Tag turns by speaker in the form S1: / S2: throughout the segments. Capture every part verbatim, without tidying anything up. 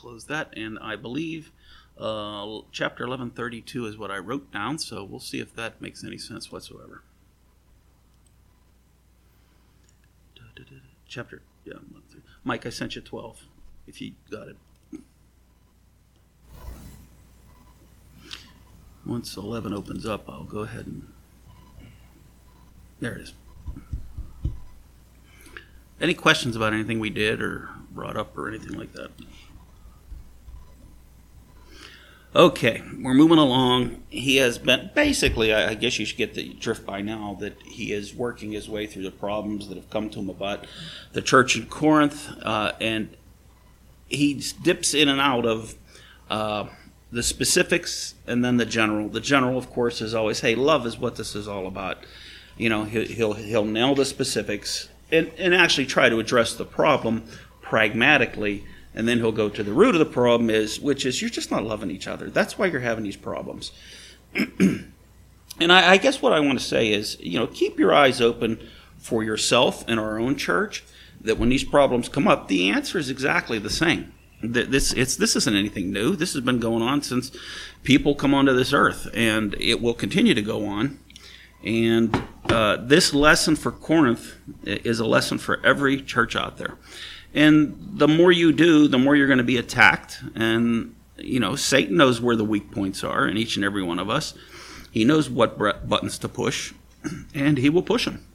S1: close that, and I believe uh, chapter eleven thirty-two is what I wrote down, so we'll see if that makes any sense whatsoever. Chapter, yeah, Mike, I sent you twelve, if you got it. Once eleven opens up, I'll go ahead and... There it is. Any questions about anything we did or brought up or anything like that? Okay, we're moving along. He has been, basically, I guess you should get the drift by now, that he is working his way through the problems that have come to him about the church in Corinth, uh, and he dips in and out of uh, the specifics and then the general. The general, of course, is always, hey, love is what this is all about. You know, he'll he'll, he'll nail the specifics and, and actually try to address the problem pragmatically. And then he'll go to the root of the problem, is which is you're just not loving each other. That's why you're having these problems. And I, I guess what I want to say is, you know, keep your eyes open for yourself and our own church, that when these problems come up, the answer is exactly the same. This it's this isn't anything new. This has been going on since people come onto this earth, and it will continue to go on. And uh, this lesson for Corinth is a lesson for every church out there. And the more you do, the more you're going to be attacked. And, you know, Satan knows where the weak points are in each and every one of us. He knows what buttons to push, and he will push them.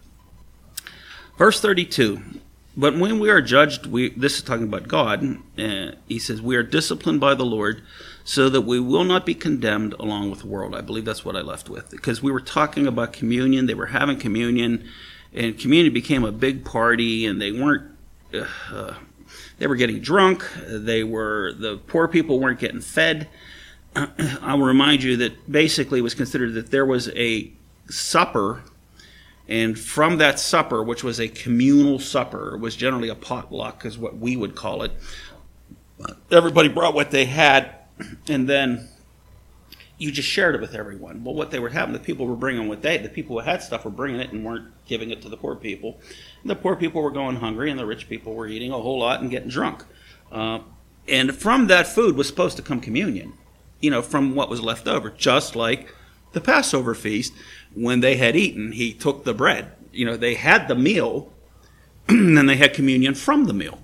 S1: Verse thirty-two, but when we are judged, we this is talking about God, uh, he says, we are disciplined by the Lord so that we will not be condemned along with the world. I believe that's what I left with, because we were talking about communion. They were having communion, and communion became a big party, and they weren't Uh, they were getting drunk. They were the poor people weren't getting fed. I'll remind you that basically it was considered that there was a supper, and from that supper, which was a communal supper, it was generally a potluck, is what we would call it. Everybody brought what they had, and then you just shared it with everyone. Well, what they were having, the people were bringing what they, the people who had stuff were bringing it and weren't giving it to the poor people. And the poor people were going hungry, and the rich people were eating a whole lot and getting drunk. Uh, and from that food was supposed to come communion, you know, from what was left over. Just like the Passover feast, when they had eaten, he took the bread. You know, they had the meal, and then they had communion from the meal.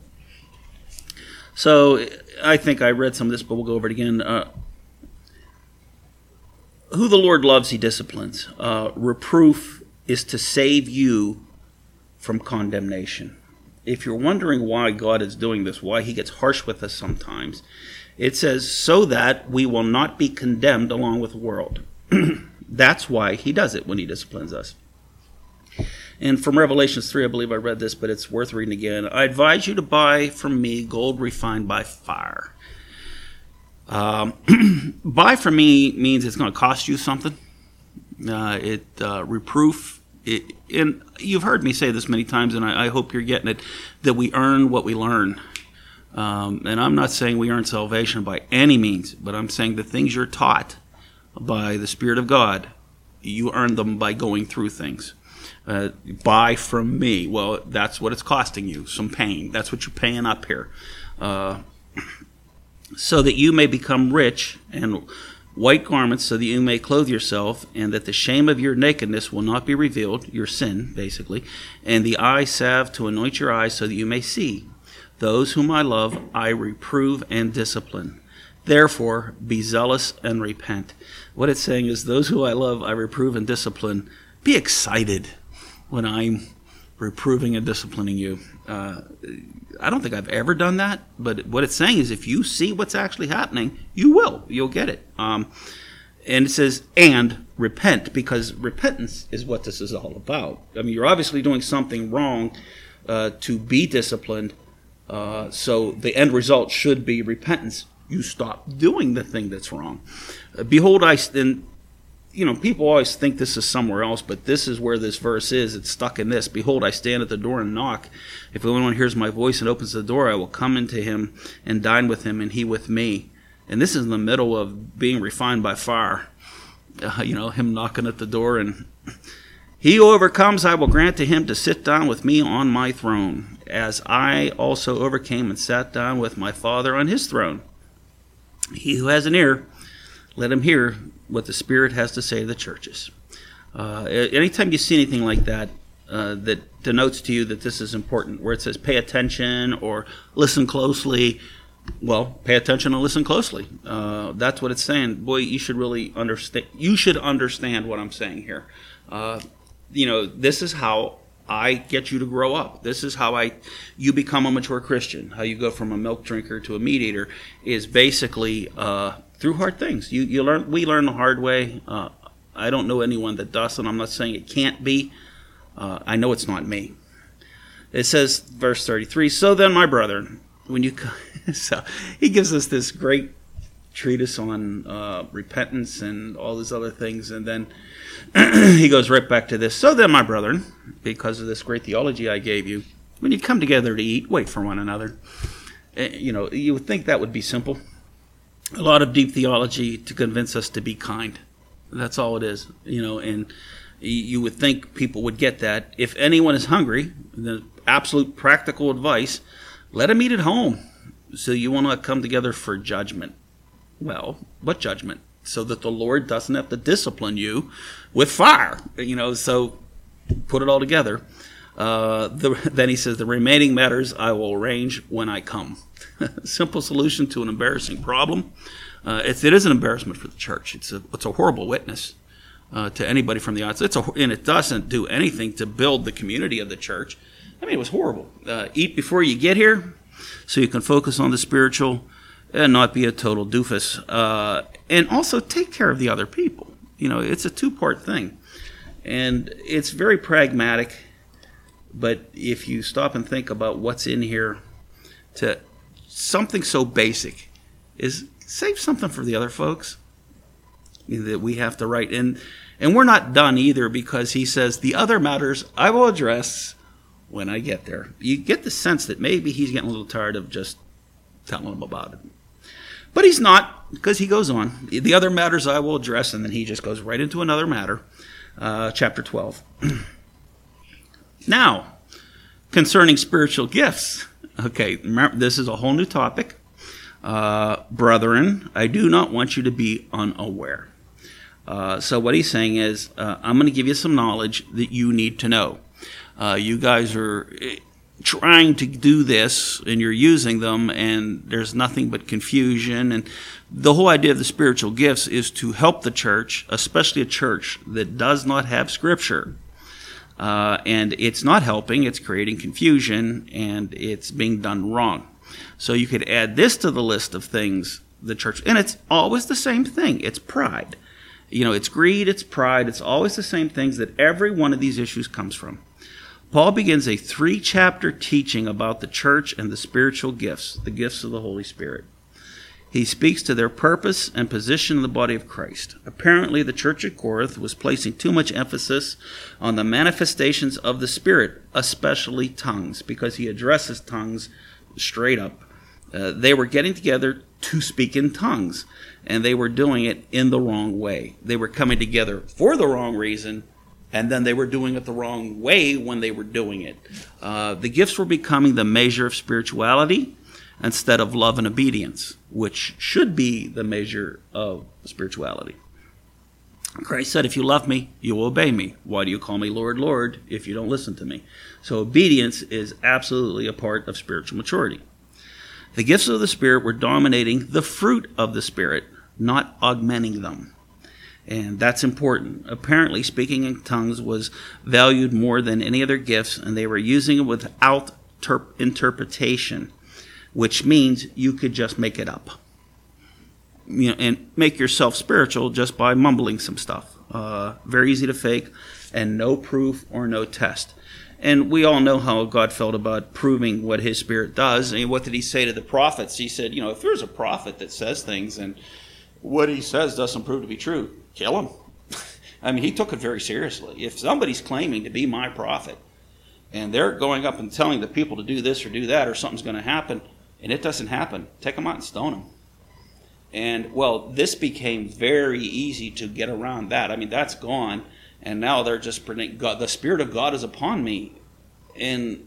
S1: So I think I read some of this, but we'll go over it again. Uh, Who the Lord loves, he disciplines. Uh, reproof is to save you from condemnation. If you're wondering why God is doing this, why he gets harsh with us sometimes, it says, so that we will not be condemned along with the world. That's why he does it when he disciplines us. And from Revelations three, I believe I read this, but it's worth reading again. I advise you to buy from me gold refined by fire. Um, buy from me means it's going to cost you something. Uh, it uh, reproof. It, and you've heard me say this many times, and I, I hope you're getting it, that we earn what we learn. Um, and I'm not saying we earn salvation by any means, but I'm saying the things you're taught by the Spirit of God, you earn them by going through things. Uh, buy from me. Well, that's what it's costing you, some pain. That's what you're paying up here. Uh, so that you may become rich, and white garments so that you may clothe yourself, and that the shame of your nakedness will not be revealed, your sin, basically, and the eye salve to anoint your eyes so that you may see. Those whom I love, I reprove and discipline. Therefore, be zealous and repent. What it's saying is, those who I love, I reprove and discipline. Be excited when I'm reproving and disciplining you. Uh, I don't think I've ever done that, but what it's saying is if you see what's actually happening, you will. You'll get it. Um, and it says, and repent, because repentance is what this is all about. I mean, you're obviously doing something wrong uh, to be disciplined, uh, so the end result should be repentance. You stop doing the thing that's wrong. Uh, Behold, I... And, you know, people always think this is somewhere else, but this is where this verse is. It's stuck in this. Behold, I stand at the door and knock. If anyone hears my voice and opens the door, I will come into him and dine with him, and he with me. And this is in the middle of being refined by fire. Uh, you know, him knocking at the door. And he who overcomes, I will grant to him to sit down with me on my throne, as I also overcame and sat down with my Father on his throne. He who has an ear, let him hear what the Spirit has to say to the churches. Uh, anytime you see anything like that, uh, that denotes to you that this is important, where it says pay attention or listen closely, well, pay attention and listen closely. Uh, that's what it's saying. Boy, you should really understand. You should understand what I'm saying here. Uh, you know, this is how I get you to grow up. This is how I you become a mature Christian. How you go from a milk drinker to a meat eater is basically uh, through hard things. You you learn. We learn the hard way. Uh, I don't know anyone that doesn't. I'm not saying it can't be. Uh, I know it's not me. It says, verse thirty-three. So then, my brethren, when you so he gives us this great treatise on uh, repentance and all these other things, and then he goes right back to this. So then, my brethren, because of this great theology I gave you, when you come together to eat, wait for one another. Uh, you know, you would think that would be simple. A lot of deep theology to convince us to be kind. That's all it is. You know, and you would think people would get that. If anyone is hungry, the absolute practical advice, let him eat at home. So you will not come together for judgment. Well, what judgment? So that the Lord doesn't have to discipline you with fire. You know, so put it all together. Uh, the, then he says, the remaining matters I will arrange when I come. Simple solution to an embarrassing problem. Uh, it's, it is an embarrassment for the church. It's a, it's a horrible witness uh, to anybody from the outside. It's a, and it doesn't do anything to build the community of the church. I mean, it was horrible. Uh, eat before you get here so you can focus on the spiritual and not be a total doofus. Uh, and also take care of the other people. You know, it's a two-part thing. And it's very pragmatic. But if you stop and think about what's in here, to something so basic is save something for the other folks that we have to write. And, and we're not done either, because he says, the other matters I will address when I get there. You get the sense that maybe he's getting a little tired of just telling them about it. But he's not, because he goes on. The other matters I will address, and then he just goes right into another matter. Uh, chapter twelve. Now, concerning spiritual gifts. Okay, remember, this is a whole new topic. Uh, brethren, I do not want you to be unaware. Uh, so what he's saying is, uh, I'm going to give you some knowledge that you need to know. Uh, you guys are trying to do this, and you're using them, and there's nothing but confusion. And the whole idea of the spiritual gifts is to help the church, especially a church that does not have Scripture. Uh, and it's not helping, it's creating confusion, and it's being done wrong. So you could add this to the list of things the church, and it's always the same thing. It's pride. You know, it's greed, it's pride, it's always the same things that every one of these issues comes from. Paul begins a three-chapter teaching about the church and the spiritual gifts, the gifts of the Holy Spirit. He speaks to their purpose and position in the body of Christ. Apparently, the church at Corinth was placing too much emphasis on the manifestations of the Spirit, especially tongues, because he addresses tongues straight up. Uh, they were getting together to speak in tongues, and they were doing it in the wrong way. They were coming together for the wrong reason, and then they were doing it the wrong way when they were doing it. Uh, the gifts were becoming the measure of spirituality instead of love and obedience, which should be the measure of spirituality. Christ said, if you love me, you will obey me. Why do you call me Lord, Lord, if you don't listen to me? So obedience is absolutely a part of spiritual maturity. The gifts of the Spirit were dominating the fruit of the Spirit, not augmenting them. And that's important. Apparently, speaking in tongues was valued more than any other gifts, and they were using it without ter- interpretation, which means you could just make it up. You know, and make yourself spiritual just by mumbling some stuff. Uh, very easy to fake, and no proof or no test. And we all know how God felt about proving what his Spirit does. And what did he say to the prophets? He said, you know, if there's a prophet that says things and what he says doesn't prove to be true, kill him. I mean, he took it very seriously. If somebody's claiming to be my prophet and they're going up and telling the people to do this or do that or something's going to happen and it doesn't happen, take them out and stone them. And, well, this became very easy to get around that. I mean, that's gone. And now they're just pretending, God, the Spirit of God is upon me. And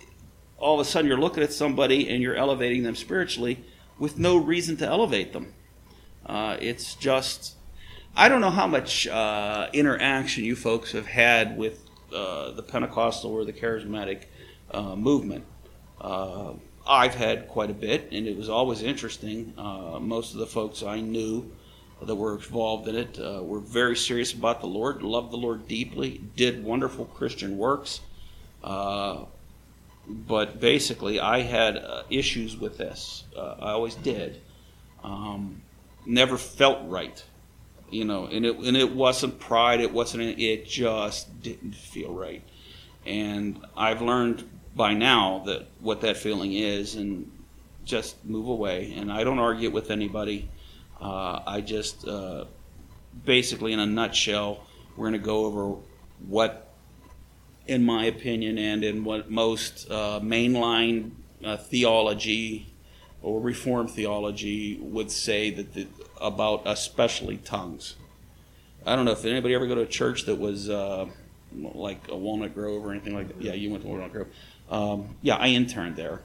S1: all of a sudden you're looking at somebody and you're elevating them spiritually with no reason to elevate them. Uh, it's just, I don't know how much uh, interaction you folks have had with uh, the Pentecostal or the charismatic uh, movement. Uh, I've had quite a bit, and it was always interesting. Uh, most of the folks I knew that were involved in it uh, were very serious about the Lord, loved the Lord deeply, did wonderful Christian works. Uh, but basically, I had uh, issues with this. Uh, I always did. Um, never felt right, you know, and it and it wasn't pride. It wasn't. It just didn't feel right. And I've learned by now that what that feeling is, and just move away. And I don't argue with anybody. Uh, I just uh, basically, in a nutshell, we're going to go over what, in my opinion, and in what most uh, mainline uh, theology or Reformed theology would say that the, about especially tongues. I don't know if anybody ever go to a church that was uh, like a Walnut Grove or anything like that. Yeah, you went to Walnut Grove. Um, yeah, I interned there,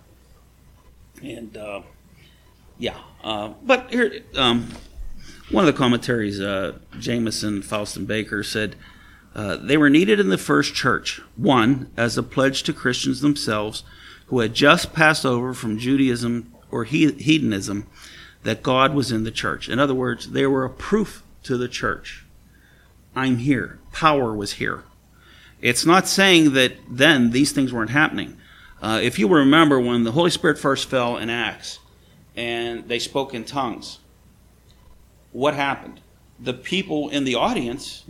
S1: and uh, yeah. Uh, but here, um, one of the commentaries, uh, Jameson, Faustin Baker said uh, they were needed in the first church. One, as a pledge to Christians themselves who had just passed over from Judaism or hedonism, that God was in the church. In other words, they were a proof to the church. I'm here. Power was here. It's not saying that then these things weren't happening. Uh, if you remember when the Holy Spirit first fell in Acts and they spoke in tongues, what happened? The people in the audience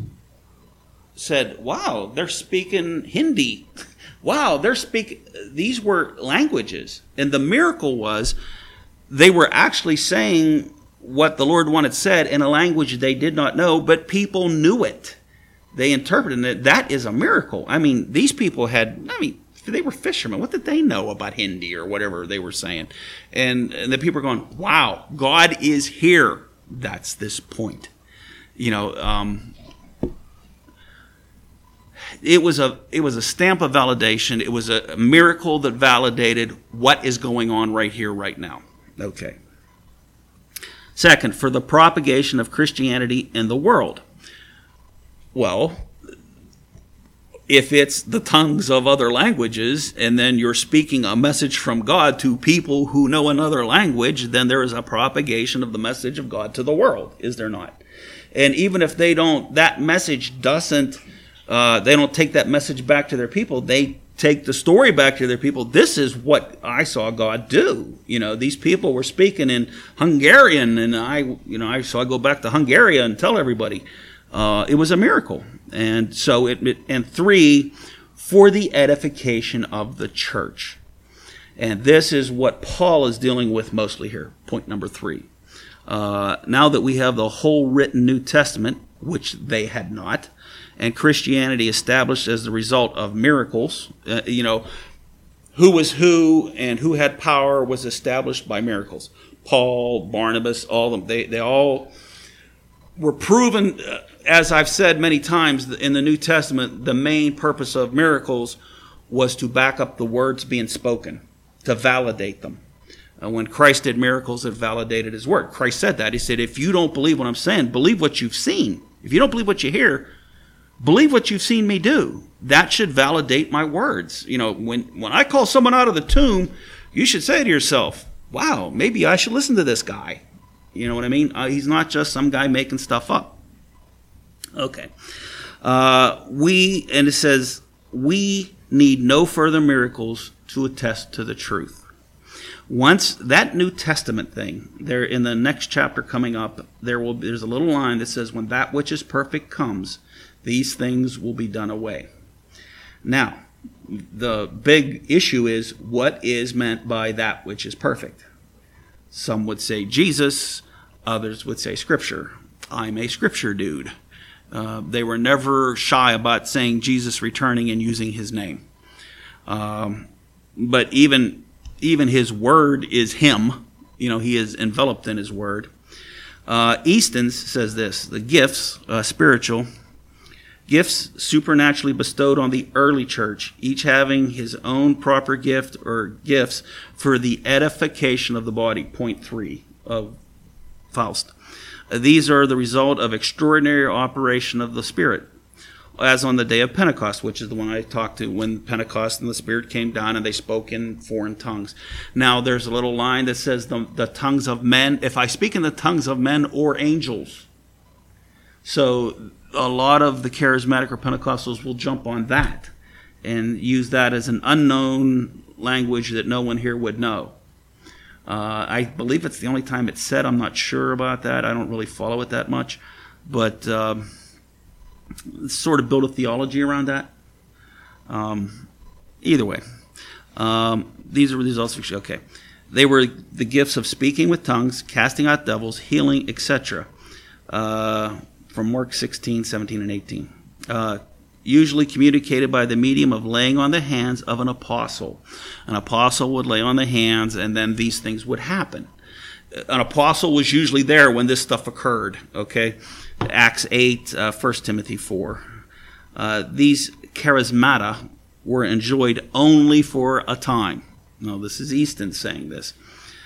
S1: said, wow, they're speaking Hindi. Wow, they're speaking, these were languages. And the miracle was they were actually saying what the Lord wanted said in a language they did not know, but people knew it. They interpreted it. That is a miracle. I mean, these people had, I mean, they were fishermen. What did they know about Hindi or whatever they were saying? And, and the people are going, wow, God is here. That's this point. You know, um, it was a it was a stamp of validation. It was a, a miracle that validated what is going on right here, right now. Okay. Second, for the propagation of Christianity in the world. Well, if it's the tongues of other languages and then you're speaking a message from God to people who know another language, then there is a propagation of the message of God to the world, is there not? And even if they don't, that message doesn't, uh, they don't take that message back to their people, they take the story back to their people. This is what I saw God do. You know, these people were speaking in Hungarian, and I, you know, I so I go back to Hungary and tell everybody. Uh, it was a miracle. And so it, it, and three, for the edification of the church. And this is what Paul is dealing with mostly here. Point number three. Uh, now that we have the whole written New Testament, which they had not, and Christianity established as the result of miracles, uh, you know, who was who and who had power was established by miracles. Paul, Barnabas, all of them, they, they all were proven, uh, as I've said many times in the New Testament, the main purpose of miracles was to back up the words being spoken, to validate them. Uh, when Christ did miracles, it validated his word. Christ said that. He said, if you don't believe what I'm saying, believe what you've seen. If you don't believe what you hear, believe what you've seen me do. That should validate my words. You know, when, when I call someone out of the tomb, you should say to yourself, wow, maybe I should listen to this guy. You know what I mean? Uh, he's not just some guy making stuff up. Okay. Uh, we, and it says, we need no further miracles to attest to the truth. Once that New Testament thing, there in the next chapter coming up, there will there's a little line that says, when that which is perfect comes, these things will be done away. Now, the big issue is, what is meant by that which is perfect? Some would say Jesus, others would say Scripture. I'm a Scripture dude. Uh, they were never shy about saying Jesus returning and using his name. Um, but even even his word is him. You know, he is enveloped in his word. Uh, Easton's says this, the gifts, uh, spiritual, gifts supernaturally bestowed on the early church, each having his own proper gift or gifts for the edification of the body. Point three of Faust. These are the result of extraordinary operation of the Spirit, as on the day of Pentecost, which is the one I talked to, when Pentecost and the Spirit came down and they spoke in foreign tongues. Now, there's a little line that says the, the tongues of men, if I speak in the tongues of men or angels. So a lot of the charismatic or Pentecostals will jump on that and use that as an unknown language that no one here would know. Uh, I believe it's the only time it's said. I'm not sure about that. I don't really follow it that much. But um, sort of build a theology around that. Um, either way. Um, these are the results. Of, okay. They were the gifts of speaking with tongues, casting out devils, healing, et cetera. Uh, from Mark sixteen, seventeen, and eighteen. Uh, usually communicated by the medium of laying on the hands of an apostle. An apostle would lay on the hands, and then these things would happen. An apostle was usually there when this stuff occurred, okay? Acts eight, uh, First Timothy four. Uh, these charismata were enjoyed only for a time. Now, this is Easton saying this.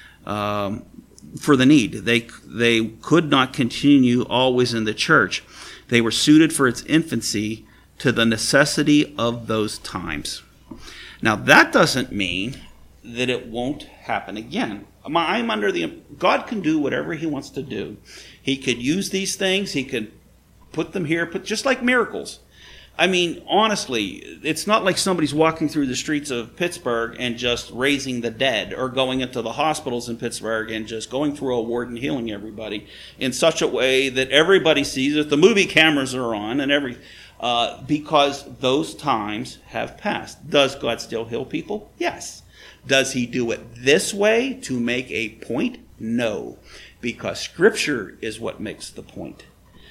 S1: Um, for the need. They, they could not continue always in the church. They were suited for its infancy to the necessity of those times. Now, that doesn't mean that it won't happen again. I'm under the... God can do whatever he wants to do. He could use these things. He could put them here, put, just like miracles. I mean, honestly, it's not like somebody's walking through the streets of Pittsburgh and just raising the dead, or going into the hospitals in Pittsburgh and just going through a ward and healing everybody in such a way that everybody sees it. The movie cameras are on and every... Uh, because those times have passed. Does God still heal people? Yes. Does he do it this way to make a point? No. Because Scripture is what makes the point.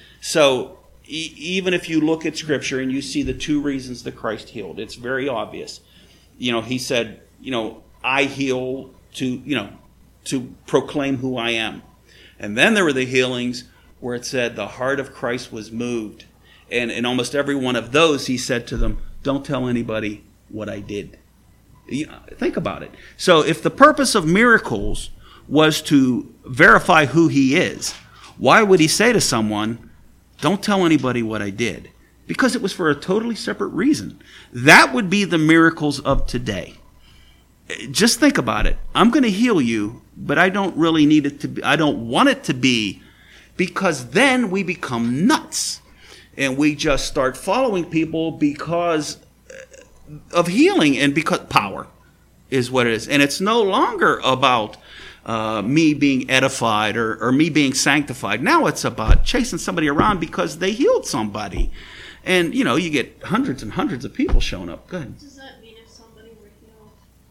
S1: So, e- even if you look at Scripture and you see the two reasons that Christ healed, it's very obvious. You know, he said, you know, I heal to, you know, to proclaim who I am. And then there were the healings where it said the heart of Christ was moved. And in almost every one of those, he said to them, don't tell anybody what I did. You know, think about it. So if the purpose of miracles was to verify who he is, why would he say to someone, don't tell anybody what I did? Because it was for a totally separate reason. That would be the miracles of today. Just think about it. I'm going to heal you, but I don't really need it to be, I don't want it to be, because then we become nuts. And we just start following people because of healing and because power is what it is. And it's no longer about uh, me being edified or, or me being sanctified. Now it's about chasing somebody around because they healed somebody. And, you know, you get hundreds and hundreds of people showing up. Go ahead.
S2: Does that mean if somebody were healed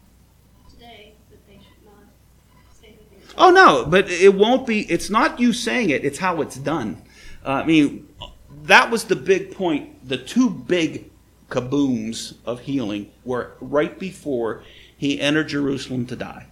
S2: today that they should not say that they were?
S1: Oh, no, but it won't be. It's not you saying it. It's how it's done. Uh, I mean... That was the big point. The two big kabooms of healing were right before he entered Jerusalem to die.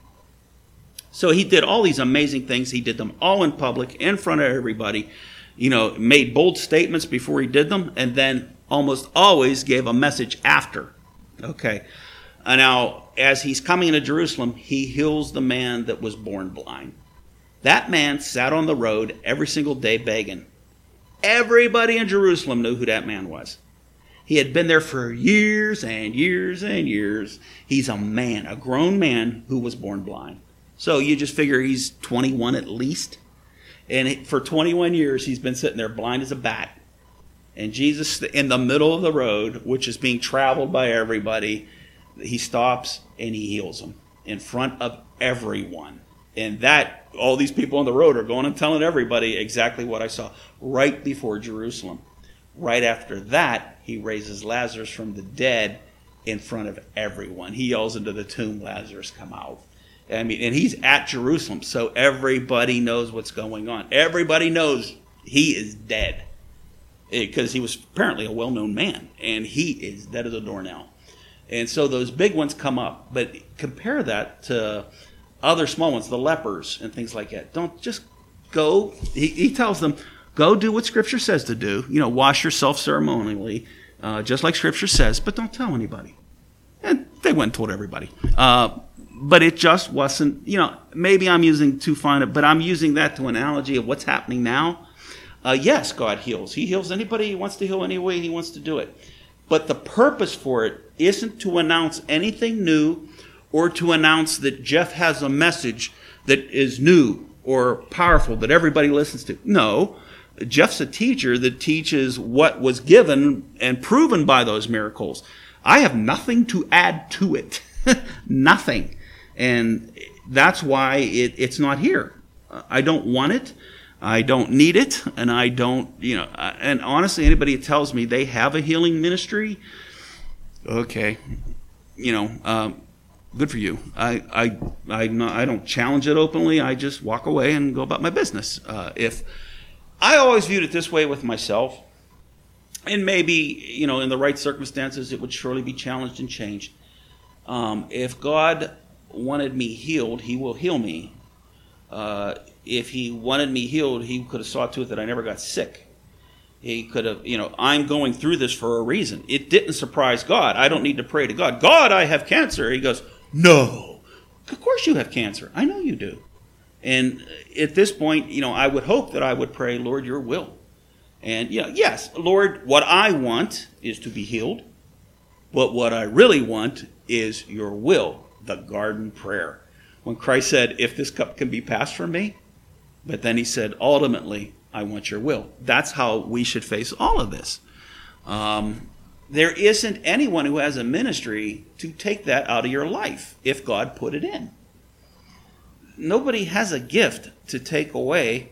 S1: So he did all these amazing things. He did them all in public, in front of everybody. You know, made bold statements before he did them, and then almost always gave a message after. Okay. And now, as he's coming into Jerusalem, he heals the man that was born blind. That man sat on the road every single day begging. Everybody in Jerusalem knew who that man was. He had been there for years and years and years. He's a man, a grown man who was born blind. So you just figure he's twenty-one at least. And for twenty-one years, he's been sitting there blind as a bat. And Jesus, in the middle of the road, which is being traveled by everybody, he stops and he heals him in front of everyone. And that, all these people on the road are going and telling everybody exactly what I saw right before Jerusalem. Right after that, he raises Lazarus from the dead in front of everyone. He yells into the tomb, Lazarus, come out. I mean, and he's at Jerusalem, so everybody knows what's going on. Everybody knows he is dead because he was apparently a well-known man, and he is dead as a doornail. And so those big ones come up, but compare that to other small ones, the lepers and things like that. Don't just go. He, he tells them, go do what Scripture says to do. You know, wash yourself ceremonially, uh, just like Scripture says, but don't tell anybody. And they went and told everybody. Uh, but it just wasn't, you know, maybe I'm using too fine, a- but I'm using that to analogy of what's happening now. Uh, yes, God heals. He heals anybody he wants to heal any way he wants to do it. But the purpose for it isn't to announce anything new or to announce that Jeff has a message that is new or powerful that everybody listens to. No, Jeff's a teacher that teaches what was given and proven by those miracles. I have nothing to add to it. Nothing. And that's why it, it's not here. I don't want it. I don't need it. And I don't, you know, and honestly, anybody that tells me they have a healing ministry, okay, you know, um, good for you. I, I, I, not, I don't challenge it openly. I just walk away and go about my business. Uh, if I always viewed it this way with myself, and maybe, you know, in the right circumstances, it would surely be challenged and changed. Um, if God wanted me healed, he will heal me. Uh, if he wanted me healed, he could have saw to it that I never got sick. He could have, you know, I'm going through this for a reason. It didn't surprise God. I don't need to pray to God. God, I have cancer. He goes, no, of course you have cancer. I know you do. And at this point, you know, I would hope that I would pray, Lord, your will. And, you know, yes, Lord, what I want is to be healed. But what I really want is your will, the garden prayer. When Christ said, if this cup can be passed from me, but then he said, ultimately, I want your will. That's how we should face all of this. Um, there isn't anyone who has a ministry to take that out of your life if God put it in. Nobody has a gift to take away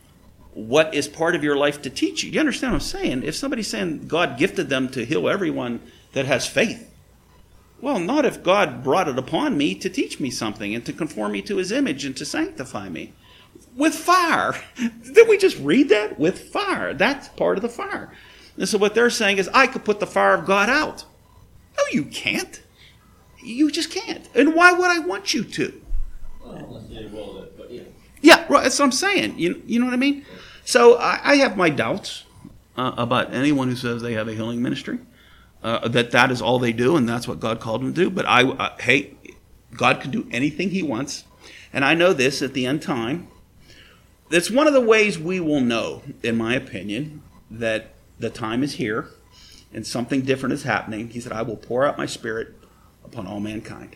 S1: what is part of your life to teach you. You understand what I'm saying? If somebody's saying God gifted them to heal everyone that has faith, well, not if God brought it upon me to teach me something and to conform me to his image and to sanctify me. With fire. Did we just read that? With fire. That's part of the fire. And so what they're saying is, I could put the fire of God out. No, you can't. You just can't. And why would I want you to?
S3: Well, unless they roll it, but yeah.
S1: Yeah, right, that's what I'm saying. You, you know what I mean? So I, I have my doubts uh, about anyone who says they have a healing ministry. Uh, that that is all they do, and that's what God called them to do. But I, uh, hey, God can do anything he wants. And I know this at the end time. That's one of the ways we will know, in my opinion, that the time is here and something different is happening. He said, I will pour out my spirit upon all mankind.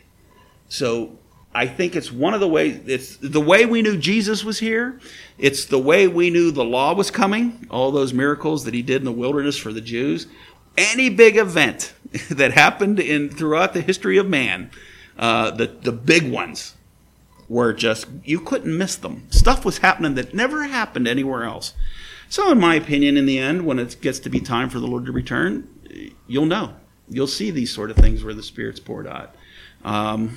S1: So I think it's one of the ways, it's the way we knew Jesus was here. It's the way we knew the law was coming, all those miracles that he did in the wilderness for the Jews. Any big event that happened in throughout the history of man, uh, the, the big ones were just, you couldn't miss them. Stuff was happening that never happened anywhere else. So in my opinion, in the end, when it gets to be time for the Lord to return, you'll know. You'll see these sort of things where the Spirit's poured out. Um,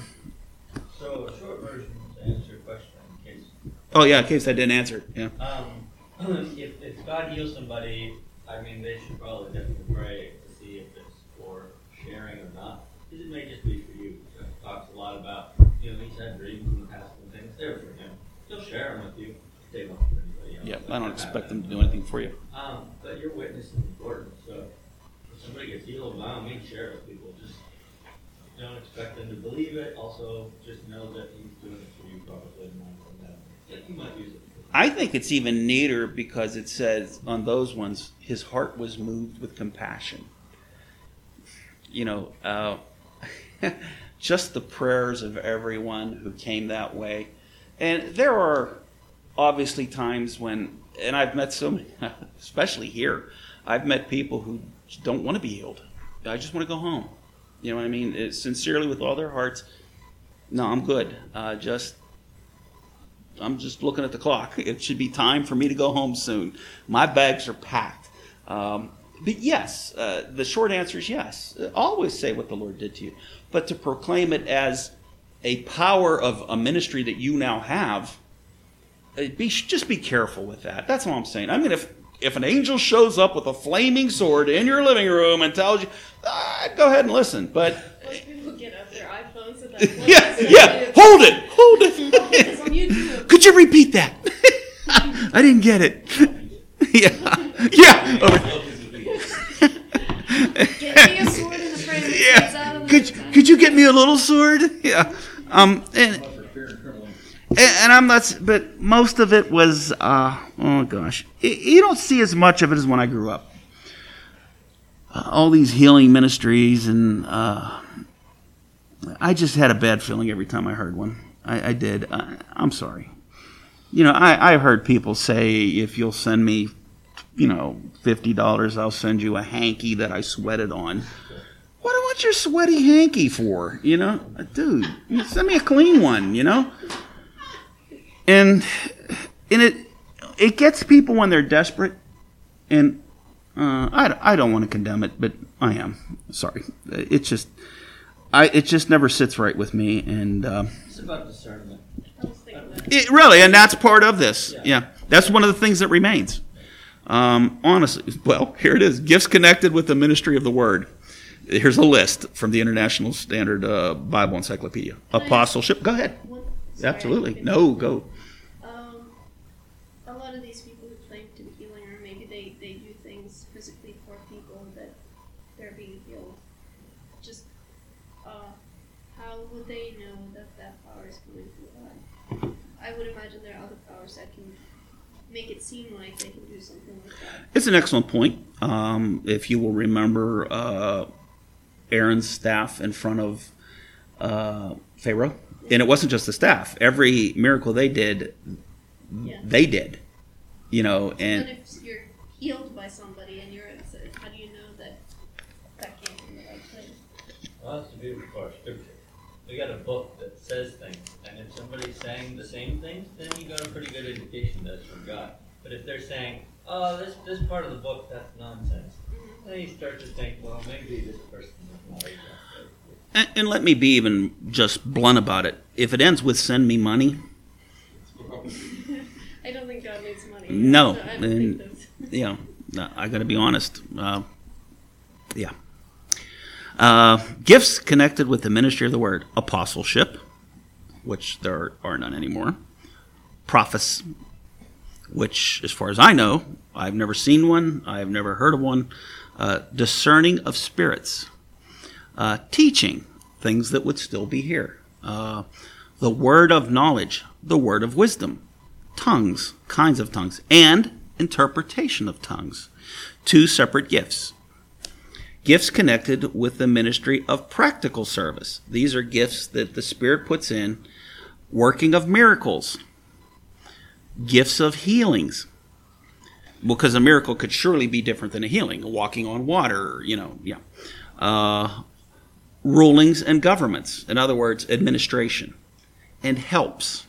S3: So a short version to answer your question in case.
S1: oh yeah, in case I didn't answer it. Yeah.
S3: Um, if, if God heals somebody, I mean, they should probably definitely pray to see if it's for sharing or not. Because it may just be for you. He talks a lot about, you know, he's had dreams in the past and things. They're for him. He'll share them with you. They won't for anybody else.
S1: Yeah, I don't expect them to do anything for you.
S3: Um, but your witness is important. So if somebody gets healed, by all means, share it with people. Just don't expect them to believe it. Also, just know that he's doing it for you, probably not from them. Yeah, you might use it.
S1: I think it's even neater because it says on those ones, his heart was moved with compassion. You know, uh, just the prayers of everyone who came that way. And there are obviously times when, and I've met so many, especially here, I've met people who don't want to be healed. I just want to go home. You know what I mean? It's sincerely with all their hearts. No, I'm good. Uh, just, I'm just looking at the clock. It should be time for me to go home soon. My bags are packed. Um, but yes, uh, the short answer is yes. Always say what the Lord did to you. But to proclaim it as a power of a ministry that you now have, be just be careful with that. That's all I'm saying. I mean, if if an angel shows up with a flaming sword in your living room and tells you, ah, go ahead and listen. But
S2: Most people get up their iPhones at that point.
S1: yeah, yeah, hold it, hold
S2: It's on
S1: it.
S2: YouTube.
S1: Could you repeat that? I didn't get it. yeah, yeah. Over.
S2: Get me a sword in the frame.
S1: Yeah. Could could you get me a little sword? Yeah. Um, and, and I'm not, but most of it was, uh, oh gosh, you don't see as much of it as when I grew up. Uh, all these healing ministries, and uh, I just had a bad feeling every time I heard one. I, I did. I, I'm sorry. You know, I, I've heard people say, if you'll send me, you know, fifty dollars, I'll send you a hanky that I sweated on. What do I want your sweaty hanky for? You know, dude, send me a clean one, you know? And, and it it gets people when they're desperate, and uh, I, I don't want to condemn it, but I am. Sorry. It's just, I it just never sits right with me, and... Uh,
S3: It's about discernment.
S1: It, really, and that's part of this. Yeah. yeah, that's one of the things that remains. Um, honestly, well, here it is. Gifts connected with the ministry of the Word. Here's a list from the International Standard uh, Bible Encyclopedia. Apostleship. Go ahead.
S2: One, sorry,
S1: Absolutely. No, go.
S2: Um, a lot of these people who claim to be healing, or maybe they, they do things physically for people that they're being healed. Just, uh, how would they know that that power is coming from God? I would imagine there are other powers that can make it seem like they can do something like that.
S1: It's an excellent point. Um, if you will remember uh, Aaron's staff in front of uh, Pharaoh, and it wasn't just the staff. Every miracle they did,
S2: Yeah.
S1: they did. You know, and
S2: But if you're healed by somebody and you're, how do you know that that came from the right place?
S3: Well, that's the beautiful part of Scripture. We got a book that says things, and if somebody's saying the same things, then you got a pretty good indication that it's from God. But if they're saying, oh, this this part of the book, that's nonsense,
S2: Mm-hmm.
S3: then you start to think, well, maybe this person is not exactly.
S1: and, and let me be even just blunt about it. If it ends with send me money,
S2: I don't think God needs money.
S1: No,
S2: So I don't
S1: and-
S2: think that's...
S1: you know, I got to be honest. Uh, yeah. Uh, gifts connected with the ministry of the Word. Apostleship, which there are none anymore. Prophecy, which, as far as I know, I've never seen one. I've never heard of one. Uh, discerning of spirits. Uh, teaching, things that would still be here. Uh, the word of knowledge, the word of wisdom. Tongues, kinds of tongues, and interpretation of tongues. Two separate gifts. Gifts connected with the ministry of practical service. These are gifts that the Spirit puts in. Working of miracles. Gifts of healings. Because a miracle could surely be different than a healing. Walking on water, you know, yeah. Uh, rulings and governments. In other words, administration. And helps.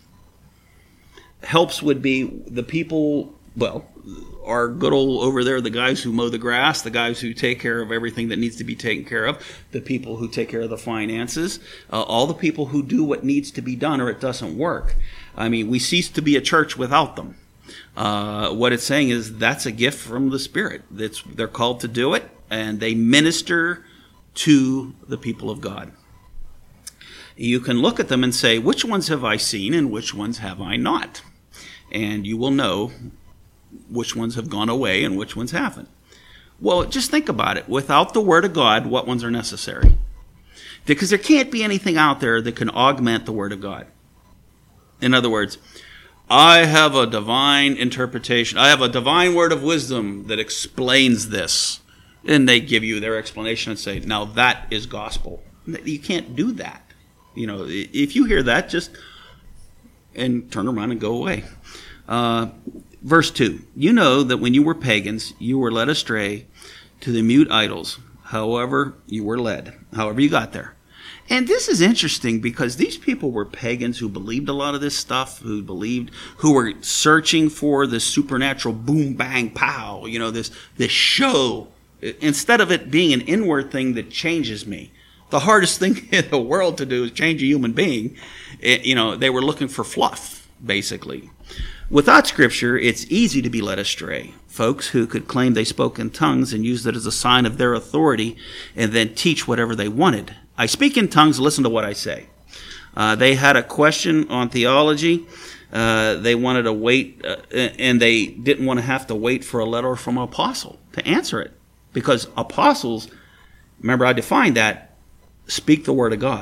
S1: Helps would be the people, well, our good old over there, the guys who mow the grass, the guys who take care of everything that needs to be taken care of, the people who take care of the finances, uh, all the people who do what needs to be done or it doesn't work. I mean, we cease to be a church without them. Uh, what it's saying is that's a gift from the Spirit. It's, they're called to do it, and they minister to the people of God. You can look at them and say, which ones have I seen and which ones have I not? And you will know which ones have gone away and which ones haven't. Well, just think about it. Without the Word of God, what ones are necessary? Because there can't be anything out there that can augment the Word of God. In other words, I have a divine interpretation. I have a divine word of wisdom that explains this. And they give you their explanation and say, now that is gospel. You can't do that. You know, if you hear that, just and turn around and go away. Uh, verse two, you know that when you were pagans, you were led astray to the mute idols, however you were led, however you got there. And this is interesting because these people were pagans who believed a lot of this stuff, who believed, who were searching for this supernatural boom, bang, pow, you know, this, this show, instead of it being an inward thing that changes me. The hardest thing in the world to do is change a human being. It, you know, they were looking for fluff, basically. Without Scripture, it's easy to be led astray. Folks who could claim they spoke in tongues and used it as a sign of their authority and then teach whatever they wanted. I speak in tongues, listen to what I say. Uh, they had a question on theology. Uh, they wanted to wait, uh, and they didn't want to have to wait for a letter from an apostle to answer it. Because apostles, remember I defined that, speak the word of God.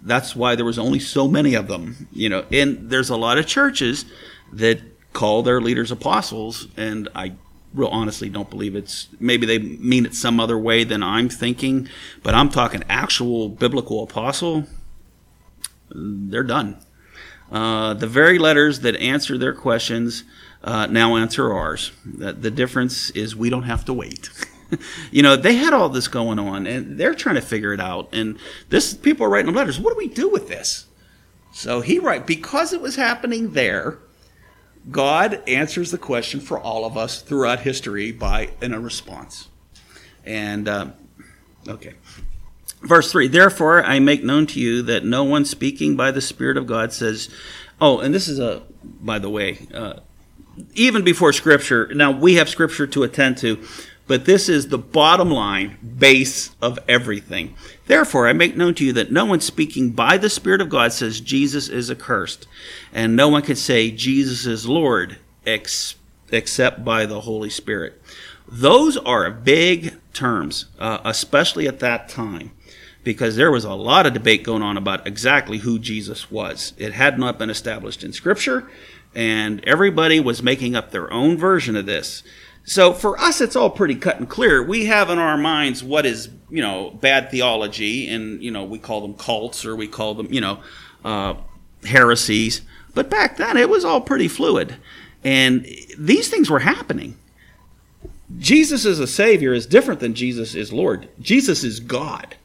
S1: that's why there was only so many of them. You know, and there's a lot of churches that call their leaders apostles, and I real honestly don't believe it's, maybe they mean it some other way than I'm thinking, but I'm talking actual biblical apostle. They're done. Uh, the very letters that answer their questions uh, now answer ours. The, the difference is we don't have to wait. You know, they had all this going on, and they're trying to figure it out. And this, people are writing them letters. What do we do with this? So he write, because it was happening there, God answers the question for all of us throughout history by in a response. And uh, okay. Verse three, therefore I make known to you that no one speaking by the Spirit of God says, oh, and this is a, by the way, uh, even before Scripture, now we have Scripture to attend to, but this is the bottom line, base of everything. Therefore I make known to you that no one speaking by the Spirit of God says Jesus is accursed, and no one can say Jesus is Lord ex- except by the Holy Spirit. Those are big terms, uh, especially at that time, because there was a lot of debate going on about exactly who Jesus was. It had not been established in Scripture, and everybody was making up their own version of this. So for us, it's all pretty cut and clear. We have in our minds what is, you know, bad theology, and, you know, we call them cults, or we call them, you know, uh, heresies. But back then, it was all pretty fluid. And these things were happening. Jesus as a Savior is different than Jesus is Lord. Jesus is God.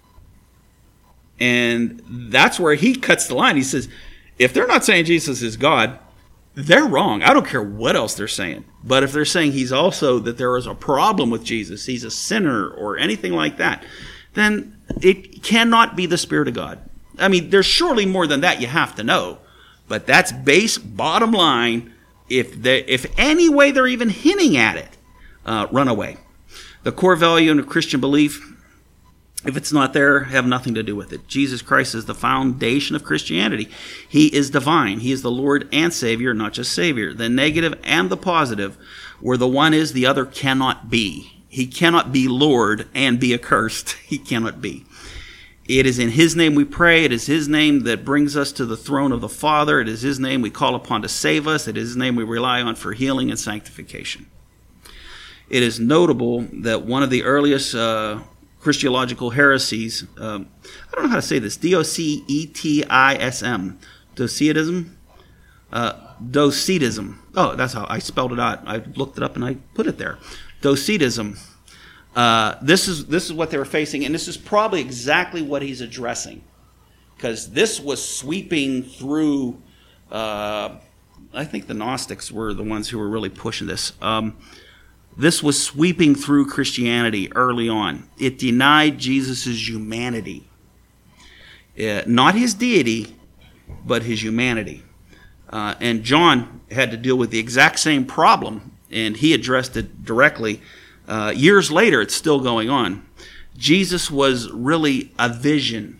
S1: And that's where he cuts the line. He says, if they're not saying Jesus is God, they're wrong. I don't care what else they're saying. But if they're saying he's also, that there is a problem with Jesus, he's a sinner or anything like that, then it cannot be the Spirit of God. I mean, there's surely more than that you have to know. But that's base, bottom line. If they, if any way they're even hinting at it, uh, run away. The core value in a Christian belief, if it's not there, have nothing to do with it. Jesus Christ is the foundation of Christianity. He is divine. He is the Lord and Savior, not just Savior. The negative and the positive, where the one is, the other cannot be. He cannot be Lord and be accursed. He cannot be. It is in his name we pray. It is his name that brings us to the throne of the Father. It is his name we call upon to save us. It is his name we rely on for healing and sanctification. It is notable that one of the earliest uh, Christological heresies, um, I don't know how to say this, D O C E T I S M, Docetism? Uh, Docetism. Oh, that's how I spelled it out. I looked it up and I put it there. Docetism. Uh, this is this is what they were facing, and this is probably exactly what he's addressing, because this was sweeping through. Uh, I think the Gnostics were the ones who were really pushing this. Um, this was sweeping through Christianity early on. It denied Jesus' humanity, uh, not his deity, but his humanity. Uh, and John had to deal with the exact same problem, and he addressed it directly. Uh, years later, it's still going on. Jesus was really a vision,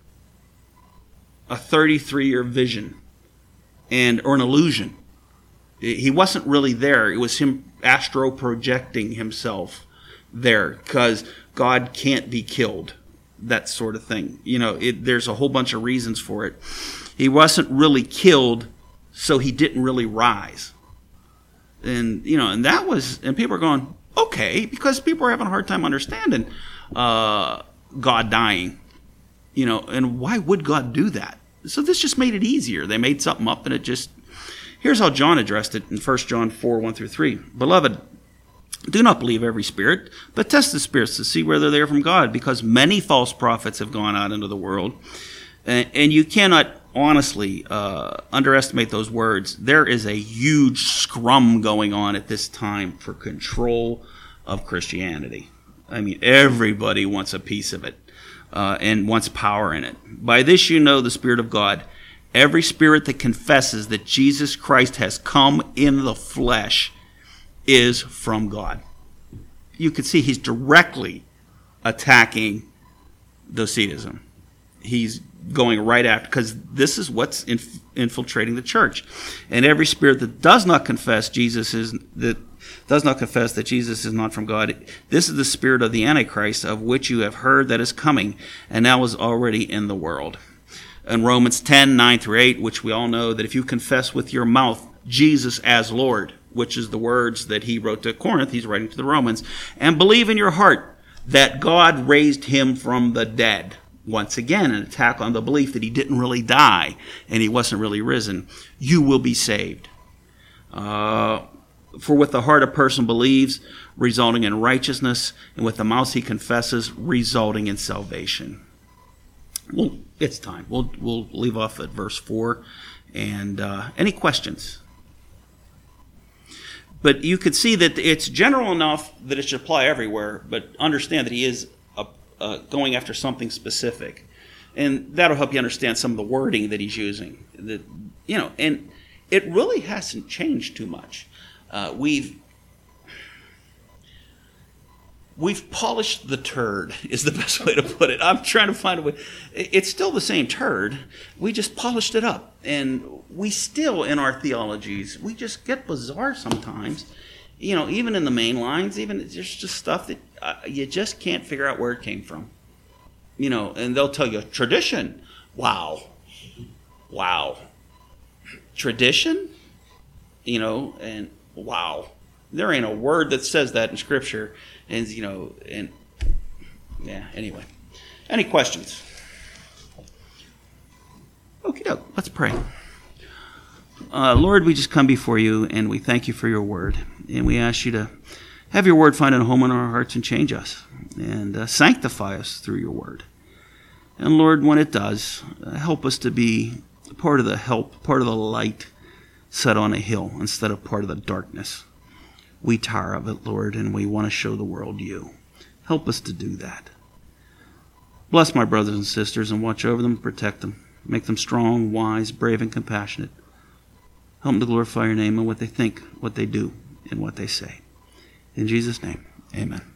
S1: a thirty-three-year vision, and or an illusion. He wasn't really there. It was him astro projecting himself there, because God can't be killed, that sort of thing. You know, it, there's a whole bunch of reasons for it. He wasn't really killed, so he didn't really rise. And, you know, and that was, and people are going, okay, because people are having a hard time understanding uh, God dying. You know, and why would God do that? So this just made it easier. They made something up, and it just, here's how John addressed it in First John four, one through three. Beloved, do not believe every spirit, but test the spirits to see whether they are from God, because many false prophets have gone out into the world. And, and you cannot honestly uh, underestimate those words. There is a huge scrum going on at this time for control of Christianity. I mean, everybody wants a piece of it uh, and wants power in it. By this you know the Spirit of God. Every spirit that confesses that Jesus Christ has come in the flesh is from God. You can see he's directly attacking Docetism. He's going right after, because this is what's inf- infiltrating the church. And every spirit that does not confess Jesus is that does not confess that Jesus is not from God, this is the spirit of the Antichrist, of which you have heard that is coming, and now is already in the world. in Romans ten, nine through eight, which we all know that if you confess with your mouth Jesus as Lord, which is the words that he wrote to Corinth, he's writing to the Romans, and believe in your heart that God raised him from the dead. Once again, an attack on the belief that he didn't really die and he wasn't really risen. You will be saved. Uh, for with the heart a person believes, resulting in righteousness, and with the mouth he confesses, resulting in salvation. Well, it's time. We'll we'll leave off at verse four. And uh, any questions? But you could see that it's general enough that it should apply everywhere, but understand that he is uh, uh, going after something specific. And that'll help you understand some of the wording that he's using. That, you know, and it really hasn't changed too much. Uh, we've we've polished the turd is the best way to put it. I'm trying to find a way. It's still the same turd. We just polished it up. And we still, in our theologies, we just get bizarre sometimes. You know, even in the main lines, even there's just stuff that uh, you just can't figure out where it came from. You know, and they'll tell you, tradition. Wow. Wow. Tradition? You know, and wow. There ain't a word that says that in Scripture. And, you know, and, yeah, anyway. Any questions? Okay, let's pray. Uh, Lord, we just come before you, and we thank you for your word. And we ask you to have your word find a home in our hearts and change us. And uh, sanctify us through your word. And Lord, when it does, uh, help us to be part of the help, part of the light set on a hill instead of part of the darkness. We tire of it, Lord, and we want to show the world you. Help us to do that. Bless my brothers and sisters and watch over them, protect them. Make them strong, wise, brave, and compassionate. Help them to glorify your name in what they think, what they do, and what they say. In Jesus' name, amen.